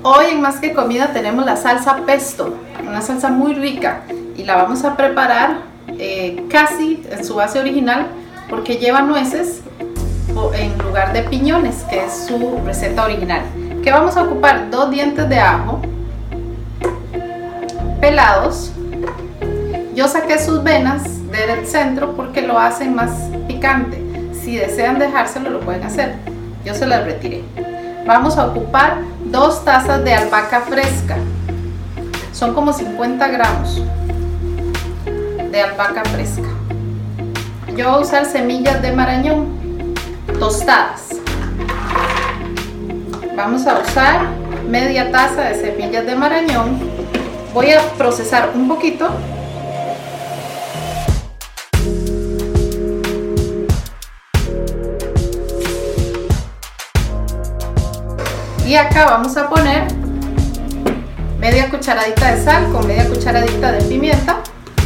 Hoy en Más que Comida tenemos la salsa pesto, una salsa muy rica, y la vamos a preparar casi en su base original porque lleva nueces en lugar de piñones, que es su receta original. Que vamos a ocupar 2 dientes de ajo pelados. Yo saqué sus venas del centro porque lo hacen más picante. Si desean dejárselo lo pueden hacer, yo se las retiré. Vamos a ocupar 2 tazas de albahaca fresca, son como 50 gramos de albahaca fresca. Yo voy a usar semillas de marañón tostadas. Vamos a usar media taza de semillas de marañón. Voy a procesar un poquito. Y acá vamos a poner media cucharadita de sal con media cucharadita de pimienta,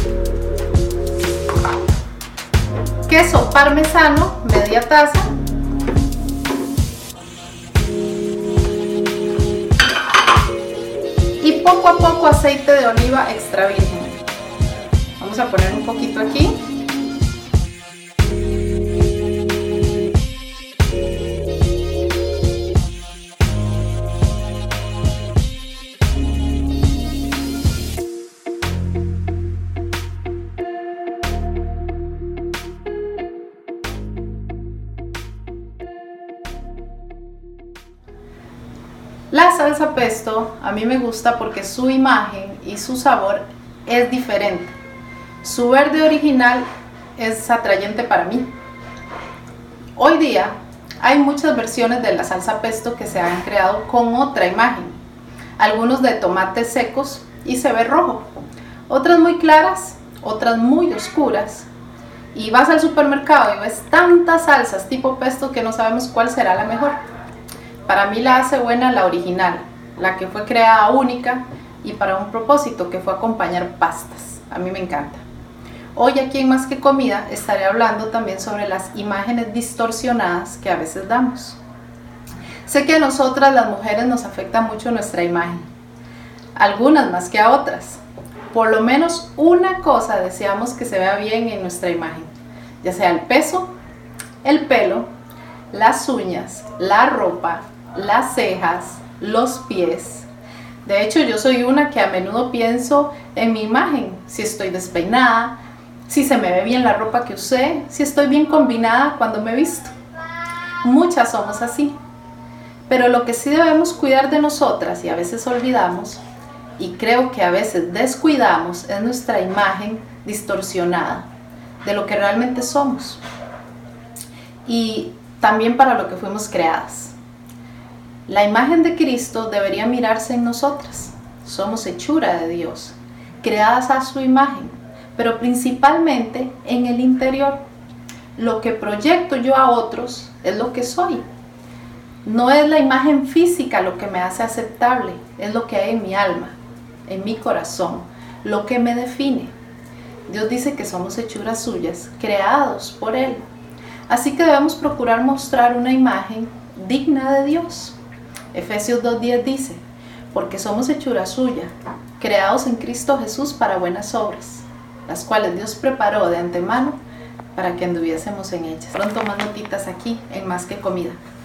queso parmesano, media taza, y poco a poco aceite de oliva extra virgen. Vamos a poner un poquito aquí. La salsa pesto a mí me gusta porque su imagen y su sabor es diferente. Su verde original es atrayente para mí. Hoy día hay muchas versiones de la salsa pesto que se han creado con otra imagen. Algunos de tomates secos y se ve rojo. Otras muy claras, otras muy oscuras. Y vas al supermercado y ves tantas salsas tipo pesto que no sabemos cuál será la mejor. Para mí la hace buena la original, la que fue creada única y para un propósito, que fue acompañar pastas. A mí me encanta. Hoy aquí en Más que Comida estaré hablando también sobre las imágenes distorsionadas que a veces damos. Sé que a nosotras las mujeres nos afecta mucho nuestra imagen, algunas más que a otras. Por lo menos una cosa deseamos que se vea bien en nuestra imagen, ya sea el peso, el pelo, las uñas, la ropa, las cejas, los pies. De hecho, yo soy una que a menudo pienso en mi imagen, si estoy despeinada, si se me ve bien la ropa que usé, si estoy bien combinada cuando me visto. Muchas somos así, pero lo que sí debemos cuidar de nosotras y a veces olvidamos, y creo que a veces descuidamos, es nuestra imagen distorsionada de lo que realmente somos y también para lo que fuimos creadas. La imagen de Cristo debería mirarse en nosotras. Somos hechura de Dios, creadas a su imagen, pero principalmente en el interior. Lo que proyecto yo a otros es lo que soy. No es la imagen física lo que me hace aceptable, es lo que hay en mi alma, en mi corazón, lo que me define. Dios dice que somos hechuras suyas, creados por Él. Así que debemos procurar mostrar una imagen digna de Dios. Efesios 2:10 dice, porque somos hechura suya, creados en Cristo Jesús para buenas obras, las cuales Dios preparó de antemano para que anduviésemos en ellas. Pronto más notitas aquí en Más que Comida.